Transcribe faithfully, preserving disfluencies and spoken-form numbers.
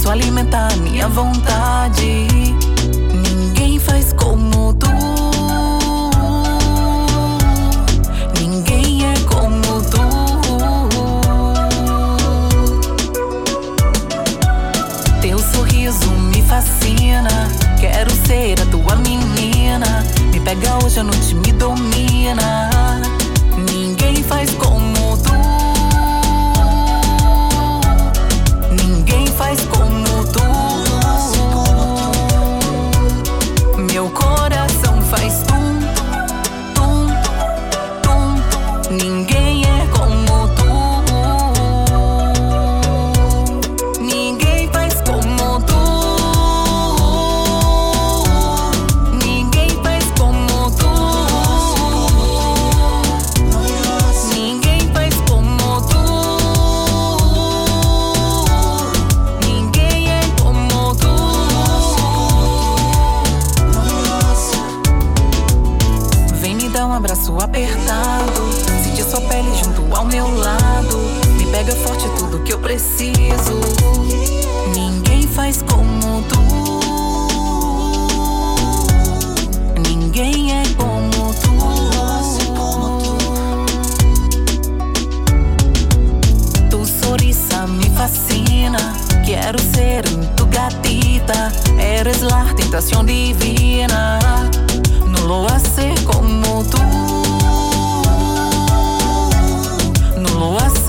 Posso alimentar minha vontade. Ninguém faz como tu. Ninguém é como tu. Teu sorriso me fascina. Quero ser a tua menina. Me pega hoje, a noite me domina. Ninguém faz como tu. Ninguém faz como tu. Meu coração faz tum, tum, tum. Ninguém é como tu. Ninguém faz como tu. Ninguém faz como tu. Ninguém faz como tu. Ninguém é como tu. Vem me dar um abraço apertado, sentir sua pele junto ao meu lado. Me pega forte, é tudo que eu preciso. Ninguém faz como tu. Ninguém é como tu. Tu sonrisa me fascina. Quero ser tu gatita. Eres la tentación divina. No lo hace como tú. No lo hace